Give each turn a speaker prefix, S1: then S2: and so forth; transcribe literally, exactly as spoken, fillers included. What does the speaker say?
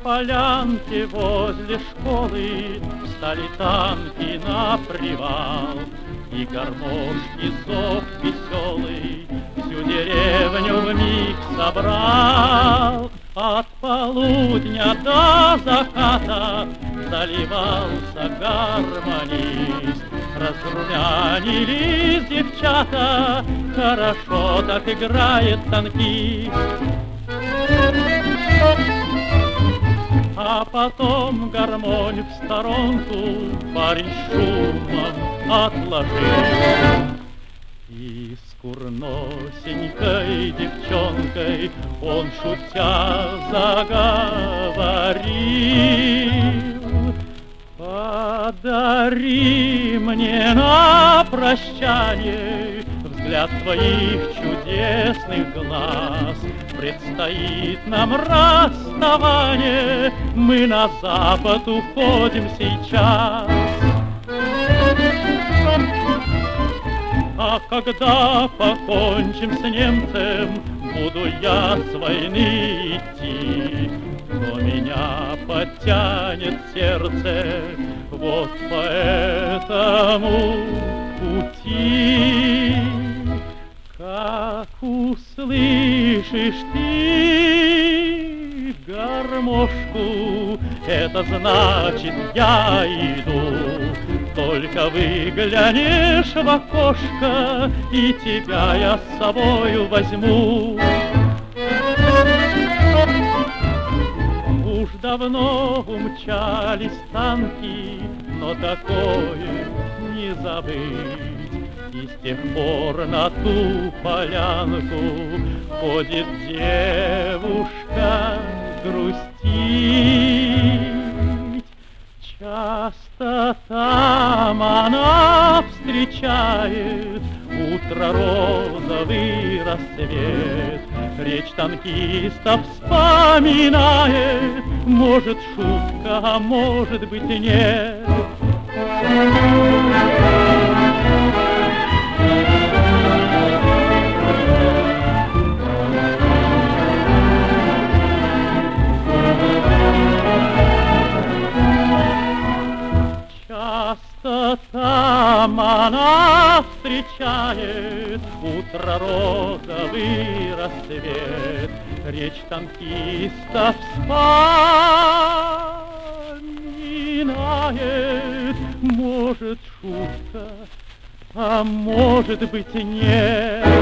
S1: полянке возле школы встали танки на привал, и гармошки зов веселый всю деревню вмиг собрал. От полудня до заката заливался гармонист. Разрумянились девчата, хорошо так играет танкист. А потом гармонь в сторонку парень шумом отложил. И с курносенькой девчонкой он, шутя, заговорил: подари мне на прощание взгляд твоих чудесных глаз. Предстоит нам расставание, мы на запад уходим сейчас. А когда покончим с немцем, буду я с войны идти, но меня подтянет сердце вот по этому пути. Как услышишь ты гармошку, это значит я иду. Только выглянешь в окошко, и тебя я с собою возьму. Уж давно умчались танки, но такое не забыть. И с тех пор на ту полянку ходит девушка грустить. Часто там она встречает утро, розовый рассвет. Речь танкиста вспоминает, может шутка, а может быть и нет. Часто там она встречает утро, розовый рассвет. Речь танкиста вспоминает, может шутка, а может быть нет.